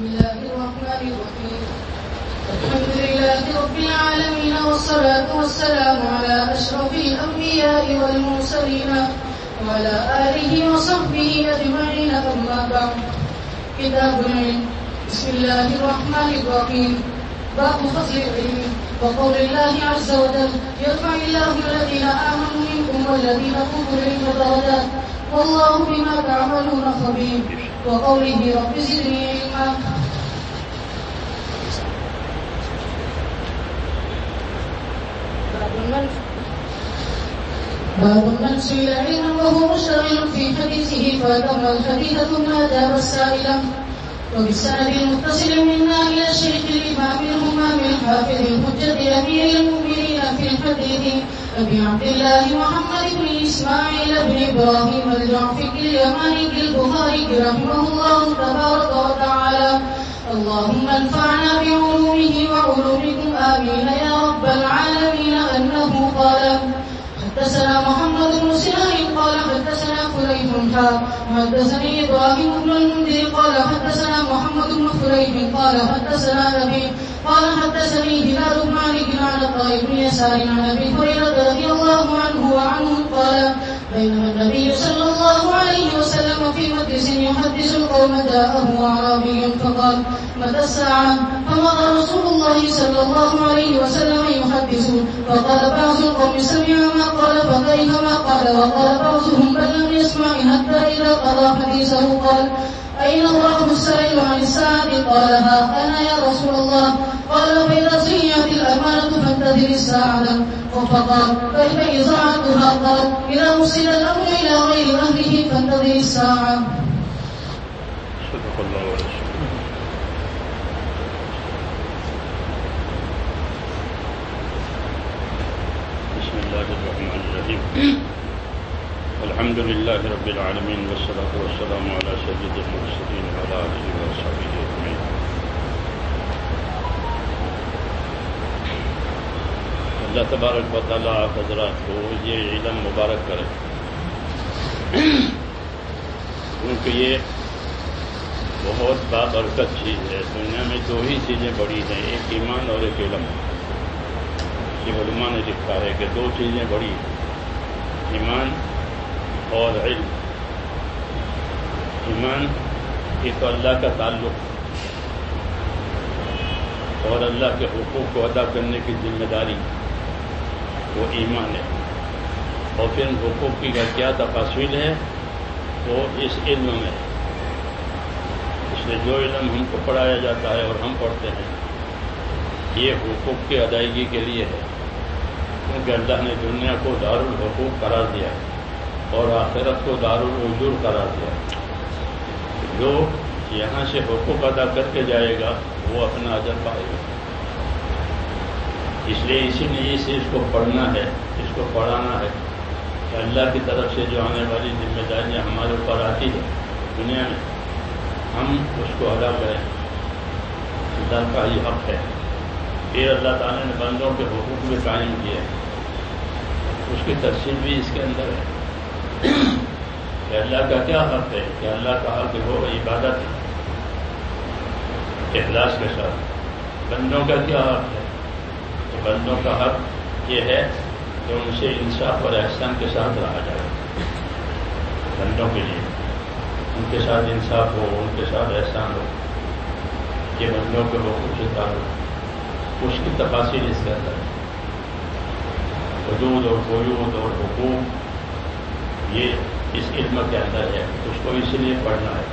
الله الرحمن الرحيم الحمد لله رب العالمين والصلاة والسلام على أشرف الأنبياء والمرسلين وعلى آله وصحبه أجمعين أما بعد كتاب العلم بسم الله الرحمن الرحيم باب فضل العلم وقول الله عز وجل يرفع الله الذين آمنوا منكم والذين أوتوا العلم درجات والله بما تعملون خبير وقوله رب زدني علما باب من سئل علما وهو مشتغل في حديثه فأتم الحديث ثم أجاب السائل وبالسند المتصل منا إلى الشيخ الإمام الهمام الحافظ الحجة أمير المؤمنين في الحديث أبي عبد الله محمد بن إسماعيل بن إبراهيم الجعفي اليماني البخاري رحمه الله تبارك وتعالى اللهم انفعنا بعلومه وعلومكم آمين يا رب العالمين أنه قال حدثنا محمد بن سنان قال حدثنا فليح حدثني إبراهيم بن المنذر قال حدثنا محمد بن فليح قال حدثنا أبي قال حدثني هلال بن علي عن عطاء بن يسار عن أبي هريرة رضي الله عنه وعنه قال بينما النبي صلى الله عليه وسلم في مجلس يحدث القوم جاءه أعرابي فقال متى الساعة فمضى رسول الله صلى الله عليه وسلم يحدث فقال بعض القوم سمع ما قال فكره ما قال وقال بعضهم بل لم يسمع حتى إذا قضى حديثه قال أين الله السائل عن الساعة قال ها أنا يا رسول الله قال فإذا زينت الأمانة فانتظر الساعة فقال كيف إذاعتها قال إذا وصل الأمر إلى غير أهله فانتظر الساعة. صدق الله ورسوله. بسم الله الرحمن الرحيم الحمد لله رب العالمين والصلاة والسلام على سيد المرسلين وعلى آله وصحبه أجمعين. اللہ تبارک و تعالیٰ آپ حضرات کو یہ علم مبارک کرے کیونکہ یہ بہت بابرکت چیز ہے. دنیا میں دو ہی چیزیں بڑی ہیں, ایک ایمان اور ایک علم. یہ علماء نے لکھا ہے کہ دو چیزیں بڑی ہیں, ایمان اور علم. ایمان ایک تو اللہ کا تعلق اور اللہ کے حقوق کو ادا کرنے کی ذمہ داری, وہ ایمان ہے. اور پھر ان حقوق کی کیا تفاصیل ہے وہ اس علم میں ہے. اس لیے جو علم ہم کو پڑھایا جاتا ہے اور ہم پڑھتے ہیں یہ حقوق کی ادائیگی کے لیے ہے, کیونکہ اللہ نے دنیا کو دار الحقوق قرار دیا ہے اور آخرت کو دار الاجور قرار دیا. جو یہاں سے حقوق ادا کر کے جائے گا وہ اپنا اجر پائے گا. اس لیے اسی لیے اس کو پڑھنا ہے, اس کو پڑھانا ہے کہ اللہ کی طرف سے جو آنے والی ذمہ داریاں ہمارے اوپر آتی ہے دنیا میں ہم اس کو ادا کریں. اللہ کا یہ حق ہے. پھر اللہ تعالیٰ نے بندوں کے حقوق بھی قائم کیے ہیں, اس کی تفصیل بھی اس کے اندر ہے کہ اللہ کا کیا حق ہے. کہ اللہ کا حق وہ عبادت ہے اخلاص کے ساتھ. بندوں کا کیا حق ہے, تو بندوں کا حق یہ ہے کہ ان سے انصاف اور احسان کے ساتھ رہا جائے. بندوں کے لیے ان کے ساتھ انصاف ہو, ان کے ساتھ احسان ہو. یہ بندوں کے حقوق سے تعلق, اس کی تفاصیل اس کے اندر ہے. حدود اور قیود اور حقوق یہ اس علم کے اندر ہے. اس کو اسی لیے پڑھنا ہے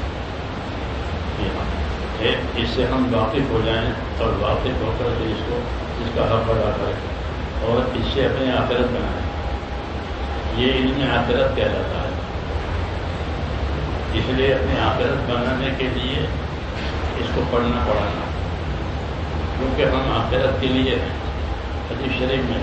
اس سے ہم واقف ہو جائیں اور واقف ہو کر کے اس کا حق ادا کریں اور اس سے اپنی آخرت بنائیں. یہ علم آخرت کہلاتا ہے. اس لیے اپنی آخرت بنانے کے لیے اس کو پڑھنا پڑھانا, کیونکہ ہم آخرت کے لیے ہیں. حدیث شریف میں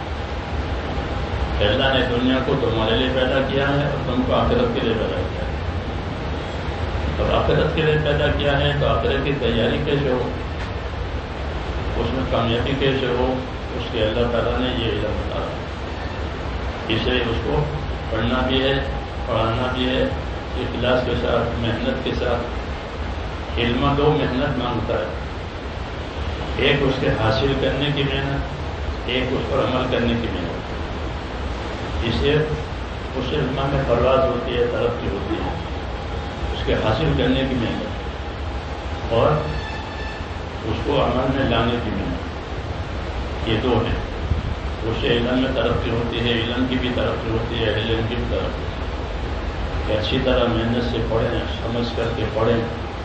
اللہ نے دنیا کو تمہارے لیے پیدا کیا ہے اور تم کو آخرت کے لیے پیدا کیا ہے. اور آخرت کے لیے پیدا کیا ہے تو آخرت کی تیاری کیسے ہو, اس میں کامیابی کیسے ہو, اس کے اللہ تعالیٰ نے یہ علم بتایا. اس لیے اس کو پڑھنا بھی ہے, پڑھانا بھی ہے, اخلاص کے ساتھ, محنت کے ساتھ. علم دو محنت مانگتا ہے، ایک اس کے حاصل کرنے کی محنت، ایک اس پر عمل کرنے کی محنت۔ اسے اس علم میں پرواز ہوتی ہے، ترقی ہوتی ہے، اس کے حاصل کرنے کی محنت اور اس کو عمل میں لانے کی محنت، یہ دو ہیں۔ اس سے علم میں ترقی ہوتی ہے، علم کی بھی ترقی ہوتی ہے، علم کی بھی ترقی ہوتی ہے کہ اچھی طرح محنت سے پڑھیں، سمجھ کر کے پڑھیں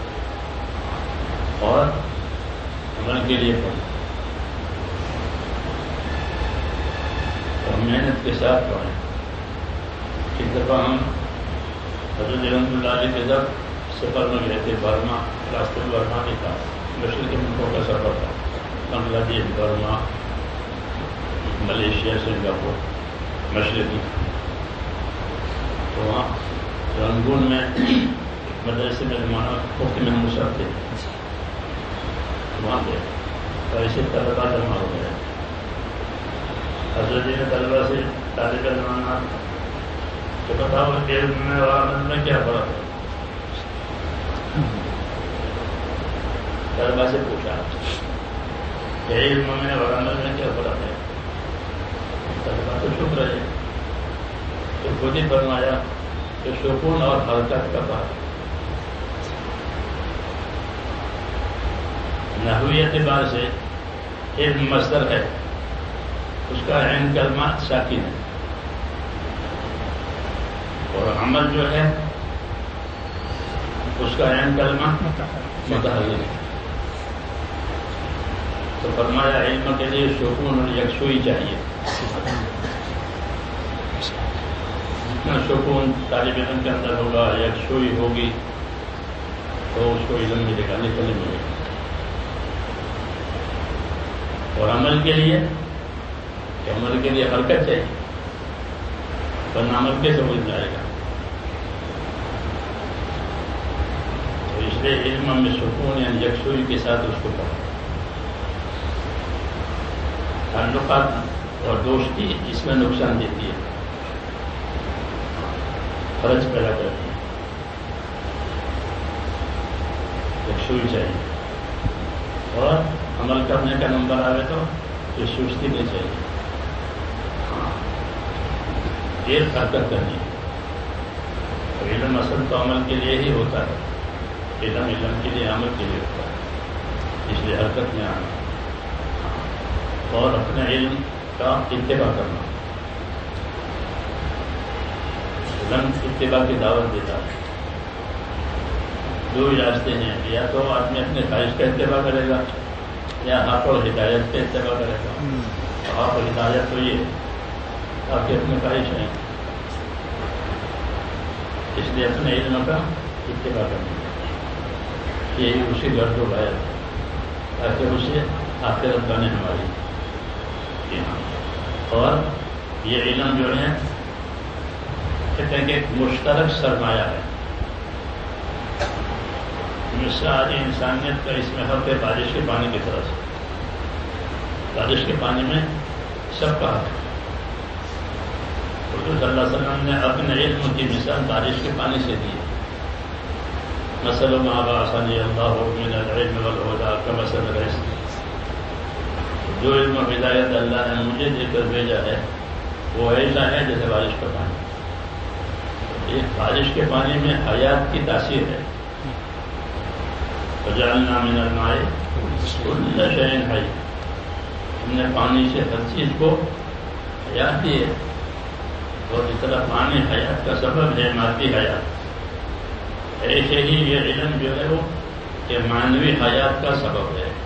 اور عمل کے لیے پڑھیں اور محنت کے ساتھ پڑھیں۔ ایک دفعہ ہم حضرت رحمۃ اللہ علیہ کے جب سفر میں گئے تھے برما، راستے میں برما نہیں تھا، مشرقی ملکوں کا سفر تھا، بنگلہ دیش، برما، ملیشیا، سنگاپور، مشرقی۔ تو وہاں رنگون میں مدرسے میں زمانہ مفتی محمود صاحب تھے، وہاں گئے تو ایسے طلبا جمع ہو گئے۔ حضرت جی نے طلبا سے طالب علم تو بتاؤ علم میں اور عمل میں کیا فرق ہے؟ طلبا سے پوچھا کہ علم میں اور عمل میں کیا فرق ہے؟ طلبا تو چپ رہے، تو خود ہی فرمایا کہ سکون اور حرکت کا فرق۔ نحوی اعتبار سے علم مصدر ہے، اس کا عین کلمہ ساکن ہے، اور عمل جو ہے اس کا عین کلمہ متحرک ہے۔ تو فرمایا علم کے لیے سکون اور یکسوئی چاہیے، جتنا سکون طالب علم کے اندر ہوگا، یکسوئی ہوگی، تو اس کو علم ملے گا، نکلنے ملے گا۔ اور عمل کے لیے حرکت چاہیے، ورنہ عمل کیسے ہو جائے گا؟ تو اس لیے علم میں سکون یعنی یکسوئی کے ساتھ اس کو پڑھو۔ تعلقات اور دوستی اس میں نقصان دیتی ہے، فرض پیدا کرتی ہے، یکسوئی چاہیے۔ اور عمل کرنے کا نمبر آئے تو یہ سستی نہیں چاہیے، دیر حرکت کرنی ہے۔ علم اصل تو عمل کے لیے ہی ہوتا ہے، علم کے لیے، عمل کے لیے ہوتا ہے، اس لیے حرکت میں آنا اور اپنے علم کا اتباع کرنا۔ علم اتباع کی دعوت دیتا ہے۔ دو ہی راستے ہیں، یا تو آدمی اپنے خواہش کا اتباع کرے گا یا آپ اور ہدایت کا اتباع کرے گا۔ آپ اور ہدایت تو یہ آپ کے اپنے خواہش ہیں، اس لیے اپنے علم کا اتباع کرنا، یہی اسی گرد و غیر ہے، تاکہ اسے آخرت بنے ہماری۔ اور یہ علم جو ہے کہتے ہیں کہ ایک مشترک سرمایہ ہے، ساری انسانیت کا اس میں حق ہے، بارش کے پانی کی طرح سے۔ بارش کے پانی میں سب کا حق ہے۔ حضور صلی اللہ علیہ وسلم نے اپنے علم کی مثال بارش کے پانی سے دی ہے۔ مثل ما بعثنی اللہ من العلم والہدی کمثل الغیث، جو علم و ہدایت اللہ نے مجھے دے کر بھیجا ہے وہ ایسا ہے جیسے بارش کا پانی۔ ایک بارش کے پانی میں حیات کی تاثیر ہے۔ وجعلنا من الماء كل شيء حي، ہم نے پانی سے ہر چیز کو حیات دی ہے، اور اس طرح پانی حیات کا سبب ہے، مادی حیات، ایسے ہی یہ علم جو ہے وہ کہ معنوی حیات کا سبب ہے۔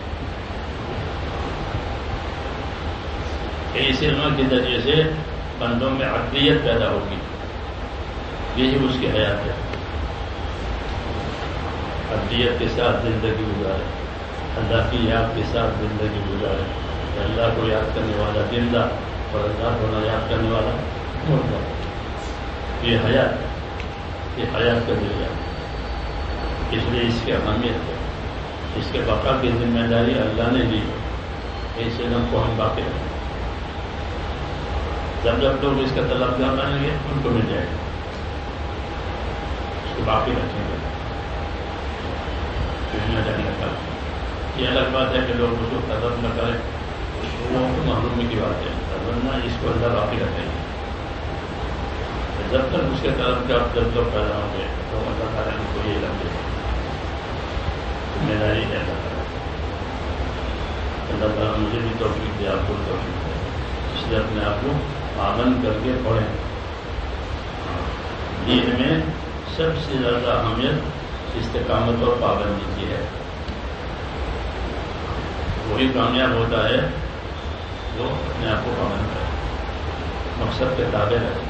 اس علم کے ذریعے سے بندوں میں عقلیت پیدا ہوگی، یہی اس کی حیات ہے۔ عقلیت کے ساتھ زندگی گزارے، اللہ کی یاد کے ساتھ زندگی گزارے، اللہ کو یاد کرنے والا زندہ اور اللہ کو یاد کرنے والا مردہ۔ یہ حیات کا ذریعہ، اس لیے اس کی اہمیت ہے، اس کے بقا کی ذمہ داری اللہ نے دی ہے، اس علم کو ہم باقی رکھیں۔ جب لوگ اس کا طلبگار بنیں گے ان کو مل جائے گا، اس کو باقی رکھیں گے۔ یہ الگ بات ہے کہ لوگ اس کو قدر نہ کریں، وہ محرومی کی بات ہے، ورنہ اس کو اللہ باقی رکھیں گے. جب تک اس کے طرف کے آپ جب لوگ پیدا ہوں گے تو اللہ تعالیٰ ان کو یہ لگے ذمہ داری ہے. اللہ تعالیٰ مجھے بھی توفیق دے، آپ کو توفیق دے، اس لیے اپنے آپ کو پابند کر کے پڑھیں. دین میں سب سے زیادہ اہمیت استقامت اور پابندی کی ہے. وہی کامیاب ہوتا ہے جو اپنے آپ کو پابند کرے، مقصد کے تابع رہے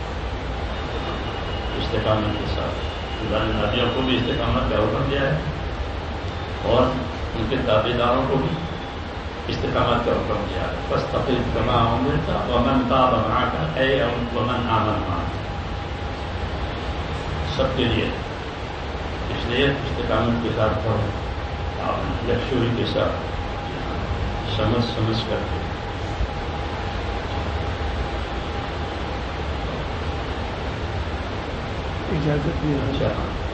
استقامت کے ساتھ. اللہ نے نبیوں کو بھی استقامت کا حکم دیا ہے اور ان کے تابع داروں کو بھی استقامت کا حکم دیا ہے. فاستقم کما امرت ومن تاب معك اے ومن آمن معك، سب کے لیے. اس لیے استقامت کے ساتھ پڑھو، آپ یکسوئی کے ساتھ سمجھ کر کے. اجازت نہیں. اچھا،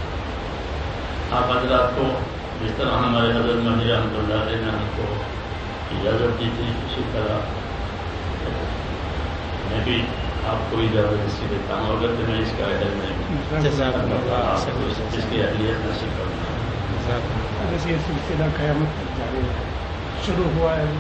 آپ حضرات کو جس طرح ہمارے حضرت مہدی رحمۃ اللہ علیہ نے ہم کو اجازت دی تھی، اسی طرح میں بھی آپ کو اجازت اسی دیتا ہوں. اگر تو میں اس کا اہل نہیں، جس کی اہلیت نصیب کرنا. یہ سلسلہ قیامت تک جاری ہے، شروع ہوا ہے.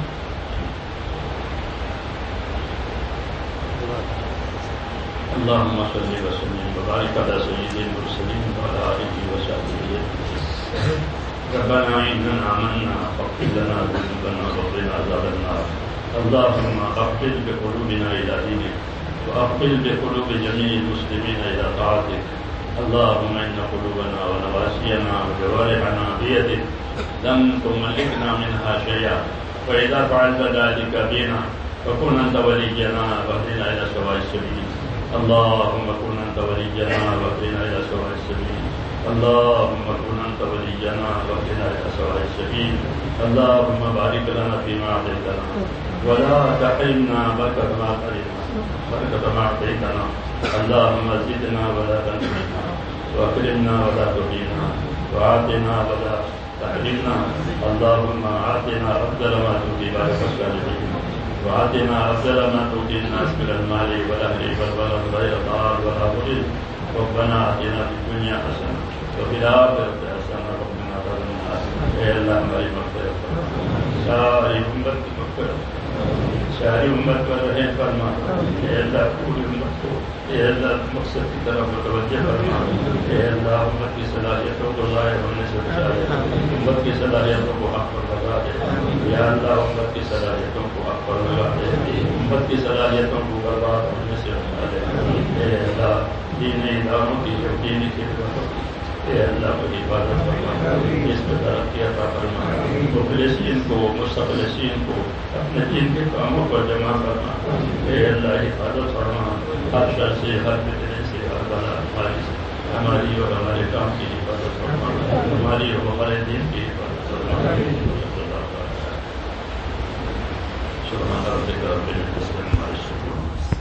اللهم صل وسلم وبارك على سيد المرسلين وعلى آله وصحبه. ربنا إننا آمنا فاغفر لنا ذنوبنا وقنا عذاب النار. اللهم اقبل بقلوبنا إلى دينك وأقبل بقلوب جميع المسلمين إلى طاعتك. اللهم إن قلوبنا ونواسينا وجوارحنا بيدك لم تملكنا منها شيئا، فإذا فعلت ذلك بنا فكن أنت ولينا واهدنا إلى سواء السبيل. اللهم كن أنت ولينا واهدنا إلى سواء السبيل. اللهم كن أنت ولينا واهدنا إلى سواء السبيل. اللهم بارك لنا فيما أعطيتنا ولا تحرمنا بركة ما أعطيتنا. اللهم زدنا ولا تنقصنا وأكرمنا ولا تهنا وآتنا ولا تحرمنا. اللهم آتنا أفضل ما تؤتي بارك الصالحين وآتنا أفضل ما تؤتي الناس من المال والأهل والولد غير ضار ولا ضرر. ربنا آتنا في الدنيا حسنة وفي الآخرة حسنة وقنا عذاب النار. اے اللہ ہماری مغفرت فرما، ساری امت کی مغفرت، ساری امت پر رحم فرما. اے اللہ پوری امت کو اے اللہ مقصد کی طرف متوجہ فرما. اے اللہ امت کی صلاحیتوں کو ظاہر ہونے سے بچا دے، امت کی صلاحیتوں کو حق پر لگا دے. یا اللہ امت کی صلاحیتوں کو حق پر لگا دے، امت کی صلاحیتوں کو برباد ہونے سے بچا دے. اے اللہ دینی اداروں کی دینی خدمتوں کی اے اللہ کو حفاظت فرما، اس میں ترقی عطا فرما. مخلصین کو مستخلصین کو اپنے دین کے کاموں پر جمع کرنا. اے اللہ حفاظت فرما، ہر شر سے، ہر فتنے سے، ہر بلا ہماری سے، ہماری اور ہمارے کام کی حفاظت فرما، ہماری اور ہمارے دین کی حفاظت فرما. سبحان ربک رب العزة عما یصفون.